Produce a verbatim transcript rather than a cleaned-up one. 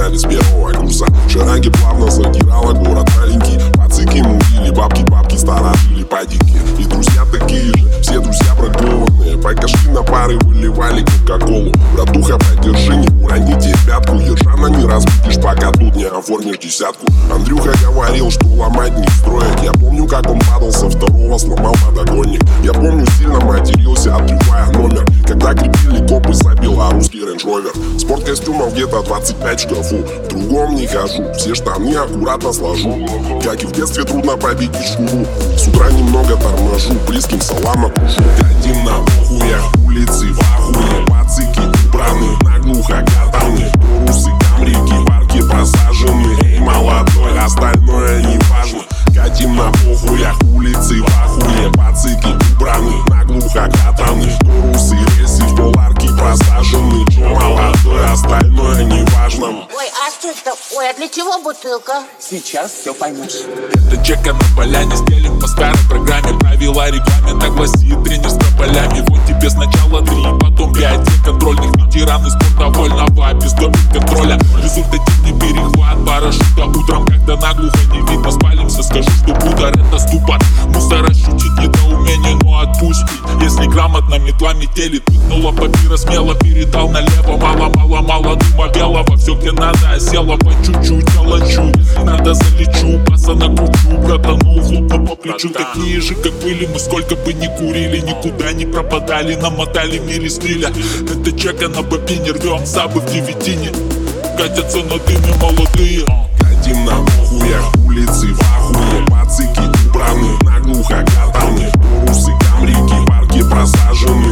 начале с первого курса. Шараги плавно задирала город маленький. Пацики мудили, бабки, бабки сторожили падики. И друзья такие же, все друзья бракованные. Покашки на пары выливали кока-колу. Братуха, подержи, не уроните пятку. Ержана не разбудишь, пока тут не оформишь десятку. Андрюха говорил, что ломать не строить. Я помню, как он падал со второго, сломал подогонник. Я помню, сильно матерился, отрывая номер. Когда крепили копы за белорусский Range Rover. Спорткостюмов где-то двадцать пять в шкафу. В другом не хожу, все штаны аккуратно сложу. Как и в детстве трудно победить шкуру. С утра немного торможу, близким салам окружу. Гадим на похуях, улицы в ахуе. Пацики убраны, наглухо катаны. Турусы, камрики, парки просажены. Эй, молодой, остальное не важно. Гадим на похуях, улицы в ахуе. Пацики убраны, наглухо катаны. Турусы, рельсы в поларки просажены. Чё, молодой, остальное не важно. Ой, а что это? Ой, а для чего бутылка? Сейчас все поймешь. Это чека на поляне, стелим по старой программе. Правила регламент, так гласит тренер с тополями. Вот тебе сначала три, потом пять. День контрольных ветераны спорта вольного, без доли контроля. Результативный перехват парашюта. Утром, когда наглухо не видно, спалимся. Скажу, что удар это ступор. Мусора шутить недоумение, но отпусти. Если грамотно метла метели, тыкнула папира смело, передал налево. Мало-мало-мало дума белого. Все где надо, осела по чуть-чуть, толочу. Надо залечу, паса накручу. Братанул, хлопну по плечу. Такие же, как были мы, сколько бы ни курили. Никуда не пропадали, намотали в мире стиля. Это чека на бобине, рвем сабы в девятине. Катятся на дыме молодые. Гадим на похуях, улицы в ахуе. Пацики убраны, наглухо катаны. Турусы, камрики, парки просажены.